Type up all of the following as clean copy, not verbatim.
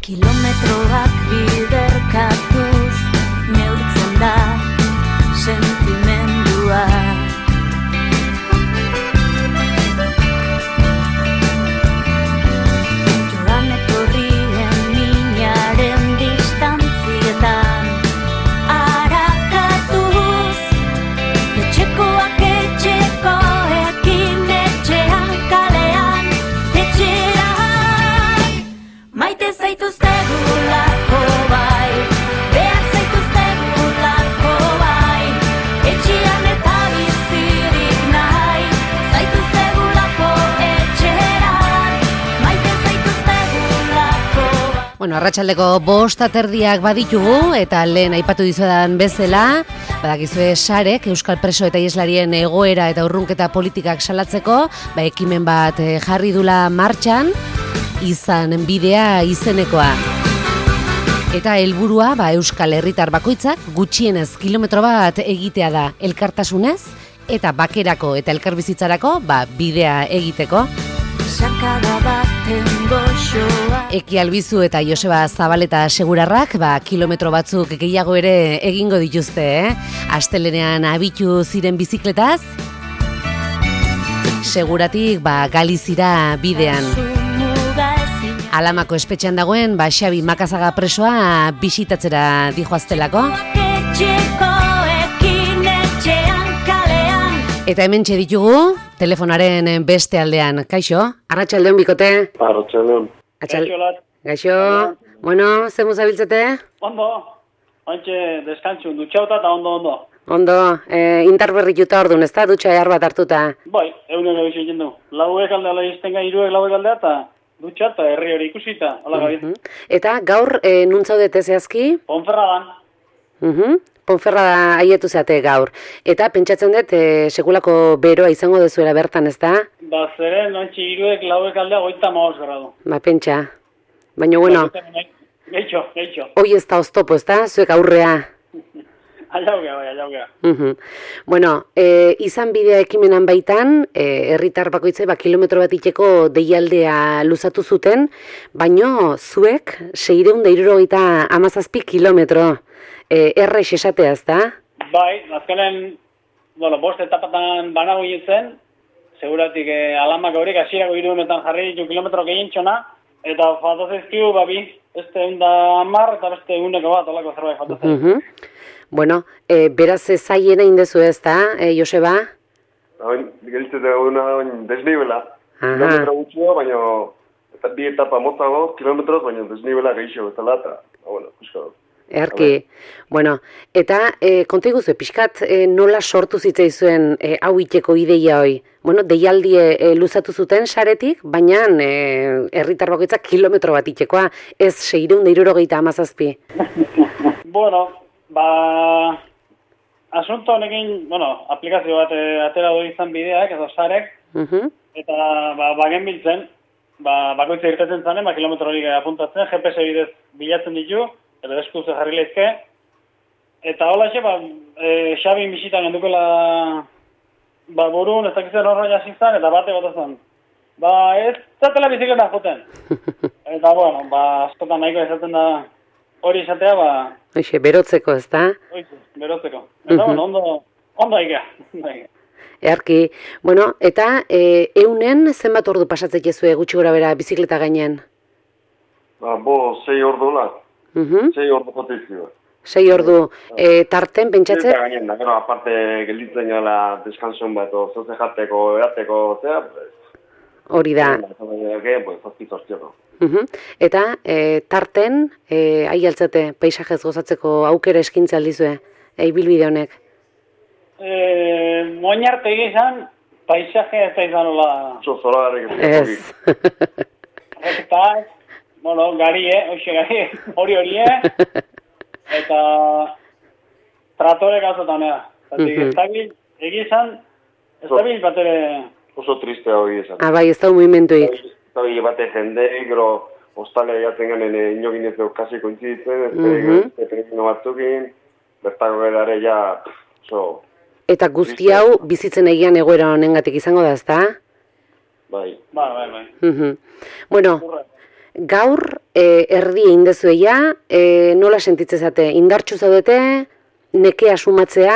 Kilometroak biderkatuz neurtzen da sentimendua. Joan etorrien minaren distantzietan arakatuz, etxekoak etxekoekin etxean kalean etxean. Maite zaituztegulako bai, behar zaituztegulako bai, etxean eta bizirik nahi, zaituztegulako etxean, maite zaituztegulako bai. Bueno, arratsaldeko 5:30 baditugu eta lehen aipatu dizuedan bezala, badakizue Sarek Euskal preso eta iheslarien egoera eta urrunketa politikak salatzeko, ekimen bat jarri dula martxan, izan bidea izenekoa. Eta helburua Euskal herritar bakoitzak gutxienez kilometro bat egitea da, elkartasunez eta bakerako eta elkarbizitzarako bidea egiteko. Sakada baten goxoa. Eki Albizu eta Joseba Zabaleta Segurarrak kilometro batzuk gehiago ere egingo dituzte, Astelenean abitu ziren bizikletaz, Seguratik Galizira bidean. Alamako espetxean dagoen Xabi Makazaga presoa bisitatzera dijoaztelako. Eta hementxe ditugu, telefonaren beste aldean. Kaixo, arratsaldeon bikote? Arratsaldeon. Gaixo, bueno, zemu zabiltzete? Ondo, ointxe deskantxun, dutxauta eta ondo. Ondo, indarberrituta orduan, ez da, dutxa behar bat hartuta? Bai, eunen gabizu egin du. Lauek aldea laizten gai, iruek lauek aldea eta dutxa eta herri hori ikusita, hola gabiz. Eta gaur, nuntzaudete zehazki? Ponferradan. Ponferrada aietu zeate gaur. Eta pentsatzen dut, sekulako beroa izango dezuela bertan, ez da? Zeren, ointxe iruek lauek aldea 35 gradu. Pentsa. Baina, bueno, Gehitxo. hoi ez da oztopo, ez da? Zuek aurrea. Aiaugea. Bueno, izan bidea ekimenan baitan, herritar bakoitze kilometro bat iteko deialdea luzatu zuten, baino zuek 667 kilometro. Errex esatea, ez da? Bai, azkenen, 5 etapatan banago zen, seguratik alamak horiek hasierako 3 jarri ditu kilometro gehientxona, eta fatozezkiu, beste 110 eta beste 100 bat, olako zerbait fatozezkiu. Bueno, beraz zaiena indezu ez da, Joseba? Gelitzete gauna desnibela. Kilometro gutxio, baina bi etapa motzago, kilometroz, baina desnibela gehiago ez dela, eta, bueno, kuskado. Erki, bueno, eta konta iguzu, pixkat nola sortu zitzaizuen hau iteko ideia hoi? Bueno, deialdie luzatu zuten saretik, baina herritar bakoitzak kilometro bat itekoa, ez 667. Bueno, asunto honekin, aplikazio bat atera du izan bideak, edo sarek, eta bagen biltzen, bakoitza irtetzen zanen, kilometro hori apuntatzen, GPS bidez bilatzen ditu, eta eskuz jarri lehizke. Eta hola Xabi bisitan gendukela burun, ez dakitzen horra jasizan, eta bate zen. Ez zatela bizikleta joten. Eta, bueno, askotan nahiko ezaten da hori izatea, Oixe, berotzeko, ez da? Oixe, berotzeko. Eta, ondo aikea. Earki, bueno, eta eunen zenbat ordu pasatzek ezue gutxi gora bera bizikleta gainean? 6 ordu la. 6 ordu jotezio. 6 ordu, tarten, pentsatzen? Eta gainen, da, aparte gelditzen gala deskanson bat, zoze jateko, erateko, zera, hori da. Eta tarten, ahi altzate, paisajez gozatzeko aukera eskintza aldizue, ibilbide honek? Moin arte egizan, paisaje ez da izan hola... Zozolarek ez. Eta, gari, hori, eta tratore gazotan, egizan, ez da bil bat ere... Oso tristea hori esan. Bai, ez da movimentuik. Ez da bil bate jende, gero hostale jaten genen inoginez kasi kointzitzen, ez peregino batzukin, bertako gerare ja, Eta guzti hau bizitzen egian egoera honengatik izango da, ezta? Bai. Bai. Bueno, gaur erdi egin dezueia, nola sentitzezate? Indartxu zaudete, nekea sumatzea?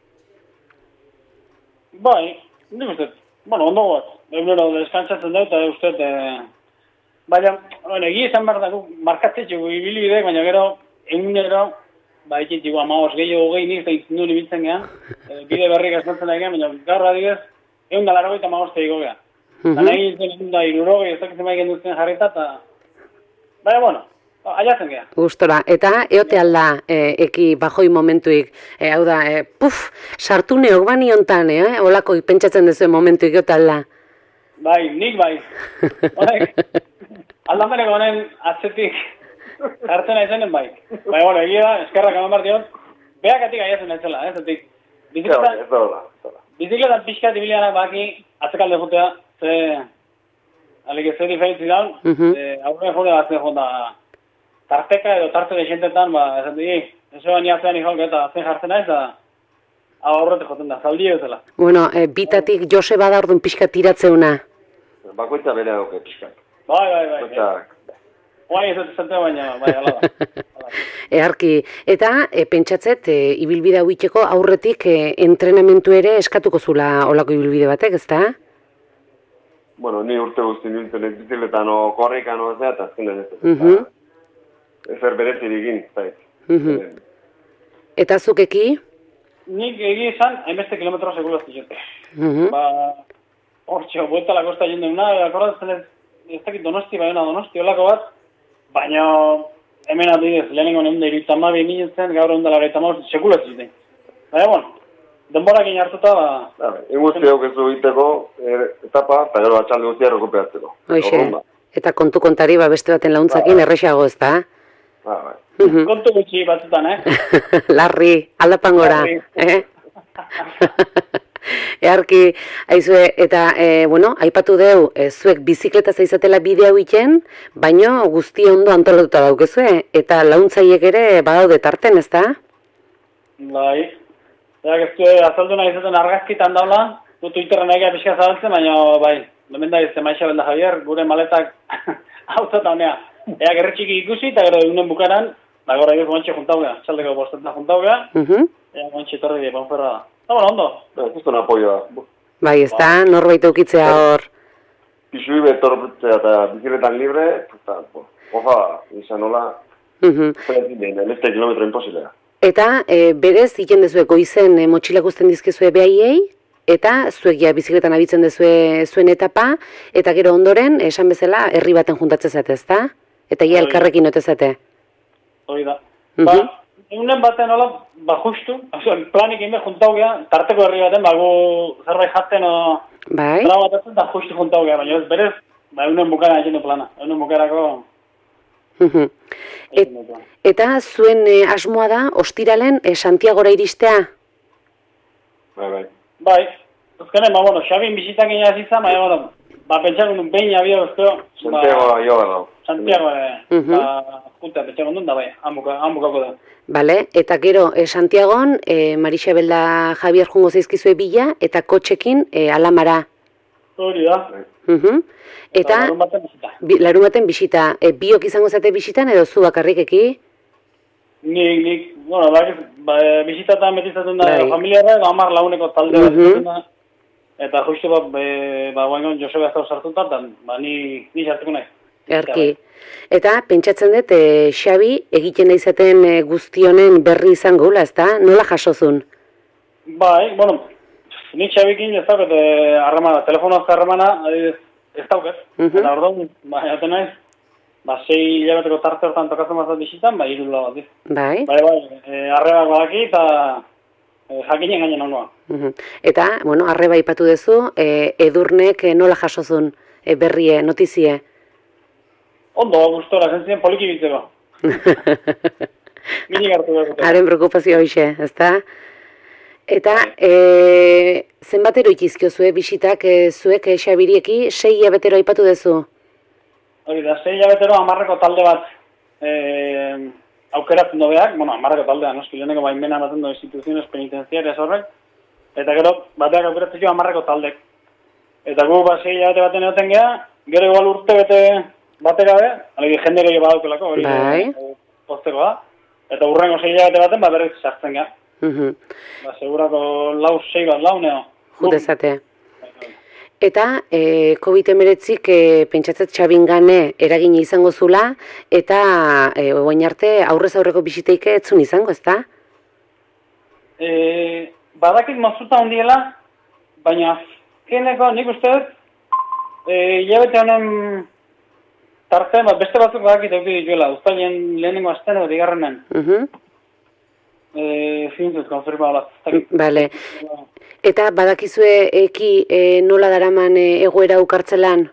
Bai, nik uste, ondo bat. Egunero deskantzatzen dut, eta uste, baina, egia izan behar da, markatzetxeko ibilbidek, baina gero, egunero, ikitxiko 15 gehiago hogei nik, eta nuen ibiltzen gehan, bide berrik esmertzen da gehan, baina gaur adibidez, 185 egiko gehan. Eta nahi izan 160, ez dakitzen bai genduzten jarrita, eta, baina, aiatzen gehan. Gustora, eta eote alda eki bajoi momentuik, hau da, sartu neok bani hontan, olako pentsatzen dezuen momentuik eote alda. Bai, nik bai. Aldamereko honen atzetik hartzen aizanen bai. Baina, egia da, eskerrak eman bartion, behakatik aiatzen aitzela, zetik. Bizikletan pixkat ibilianak baki atzekalde jutea, ze diferentzi daun, aurre jode batzen jonda tarteka edo tarte deixentetan, esan digi, ez eban iatzean ikolk eta zen jartzen aiz, eta aurretik joten da, zaldi ezela. Bueno, bitatik Joseba da orduan pixkat tiratzeuna. Bakoitza bere hauke pixkat. Bai. Guai ez dut zentea baina, ala da. Eharki, eta pentsatzet, ibilbide hau itxeko aurretik entrenamentu ere eskatuko zula olako ibilbide batek, ezta? Bueno, ni urte guzti nintzen ez bizikletan korrikan ez da, eta azkenen ez. Ezer berezirik egin, Eta zukeki? Nik egi izan, hainbeste kilometro seguro ez dizute. Hortxe, buelta la kosta jende una, akordatzen ez dakit Donosti, olako bat, baina hemen adidez, lehenengo neunda iruitama nintzen, gaur egun dela iruitama seguro ez dizute. Baina, denborak hartuta, Eguzti hauk ez du egiteko etapa, eta gero atxalde guztia rekuperatzeko. Hoxe, eta kontu kontari beste baten launtzakin errexago ez da? Bai. Kontu gutxi batzutan, Larri, aldapan gora. Eharki, aizue, eta, aipatu deu, zuek bizikleta zaizatela bide hau iten, baino guzti ondo antolatuta daukezue, eta launtzaiek ere badaude tarten, ez da? Bai. Ez du azaldu nahi izaten argazkitan daula, du Twitterren egia pixka zabaltzen, baina bai, hemen da izte Maixa Belda Javier, gure maletak hautzat honea. Ea gerretxiki ikusi, eta gero egunen bukaran, gora egiz gontxe juntaugea, txaldeko bostetan juntaugea, ea gontxe torri die, panferra da. Eta hondo. Justo un apoio da. Bai, ez da, norbait eukitzea hor. Pisui betortzea eta bizikletan libre, eta, oja, izan hola, este kilometro imposiblea. Eta berez, iken dezuek goizen motxilak usten dizkezue behaiei, eta zuek ja bizikletan abitzen dezue zuen etapa, eta gero ondoren, esan bezala, herri baten juntatzezate, ez da? Eta ia elkarrekin otezate. Hori da. Egunen baten hola, justu, planik egin behar juntau geha, tarteko herri baten, gu zerbait jaten o... Bai. Plana batatzen, da justu juntau geha, baina ez berez, egunen bukara egin du plana. Egunen bukarako... Eta zuen asmoa da, ostiralen Santiagora iristea? Bai. Ezkenen, Xabin bizitak egin azizan, pentsakun behin abia usteo... Santiago jo gara. Santiago, pentsakun dut da, bai, hanbukako da. Bale, eta gero, Santiagon, Marixa Belda Javier jungo zaizkizue bila, eta kotxekin Alamara. Hori da. Eta larun baten bisita. Biok izango zate bisitan edo zu bakarrikeki? Nik, bisitatan betizaten da familiarra, edo 10 laguneko talde bat izaten da. Eta justu guaingon Joseba ez da sartuta, eta ni sartuko nahi. Erki. Eta pentsatzen dut, Xabi, egiten izaten guztionen berri izango gula, ez da? Nola jasozun? Bai, nik Xabikin ez dauket harremana, telefonoazko harremana, ez dauket. Eta orduan, jaten naiz, 6 hilabeteko tarte hortan tokatzen bazat bisitan, 3 bat. Bai. Arrebak badaki eta jakinen gainen ondoa. Eta, arreba ipatu duzu, Edurnek nola jasozun berrie, notizie? Ondo, gustora, zentzien poliki bitzeko. Minik hartu behar. Haren preokupazio hoxe, ez da? Eta, zenbatero ikizkio zue bisitak zuek Xabirieki 6 hilabetero aipatu duzu? Hori da, 6 hilabetero 10 talde bat aukeratzen dobeak, 10 taldea, noski, leheneko baimena ematen do instituziones penitenciarias horrek, eta gero, bateak aukeratzen jo 10 taldek. Eta gu, 6 hilabete baten egoten geha, gero igual urte bete bate gabe, alegi jende gehiago badaukelako, hori postekoa, eta urrengo 6 hilabete baten, berriz sartzen ga. Ba, segurako 6 bat launeo. Jutezate. Eta COVID-19 pentsatzet Xabingane eragin izango zula, eta oain arte aurrez aurreko bisiteike etzun izango, ezta? Badakit moztuta hondiela, baina azkeneko nik uste dut, hilabete honen tartean, beste batzuk badakit euki dituela, uztailien lehenengo astean edo bigarrenen. Zintzuz, konfirma bat. Bale. Eta badakizue nola daraman egoera ukartzelan?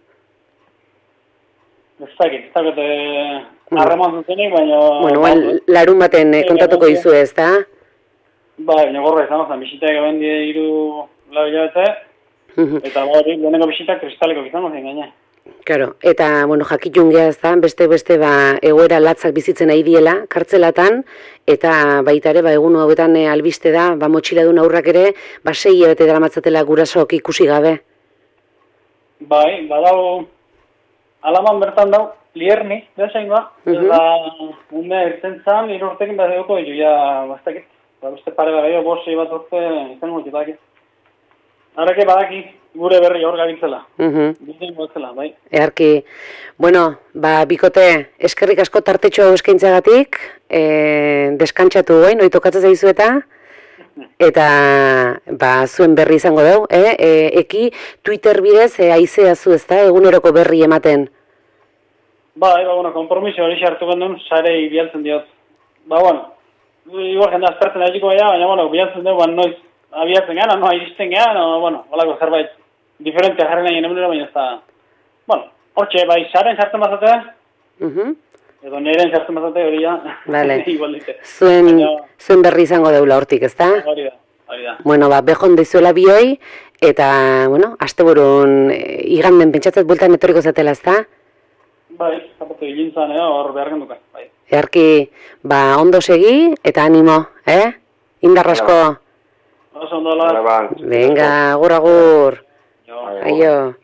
Ez dakit harreman zuzenik, baina... Bueno, larun baten kontatuko dizu ez, da? Ba, negorra izan zen, bisiteak eben 3-4 hilabete, eta hori lehenengo bisitak kristaleko izan zen gaina. Claro, eta, bueno, jakitun geha ez da, beste egoera latzak bizitzen ari diela, kartzelatan, eta baita ere, egun hauetan albiste da, motxiladun aurrak ere, 6 hilabete daramatzatela gurasoak ikusi gabe. Bai, badau, alaman bertan dau, Lierni, behasain ba, eta umea irten zan, 3 urtekin behar duko, ja, bastakit, beste pare da gehiago, 5 bat urte, izan multitakit. Arake badaki, gure berri hor gabiltzela. Bizien gotzela, bai. Earki, bueno, bikote, eskerrik asko tartetxo eskaintzagatik, deskantzatu noi tokatzen zaizu eta zuen berri izango dugu, eki Twitter bidez aizea zu ezta, eguneroko berri ematen. Bai, bueno, kompromiso hori hartu gendun, sarei bialtzen diot. Bueno, igual jende aztertzen agiko baina, bueno, bialtzen dugu, noiz abiatzen gara, no iristen gara, bueno, holako zerbait diferentea jarren egin emunera, baina ez da, bueno, hortxe, bai, saren sartzen bazatea, edo neren sartzen bazatea hori ja, igual dite. Zuen berri izango deula hortik, ez da? Hori da. Bueno, behon dizuela bioi, eta, bueno, asteburun iganden pentsatzat bueltan etorriko zatela, ez da? Bai, zapatu hilintzan, hor behar genduka, bai. Earki, ondo segi, eta animo, indarrasko. Oso ondo la. Venga, agur. Aio.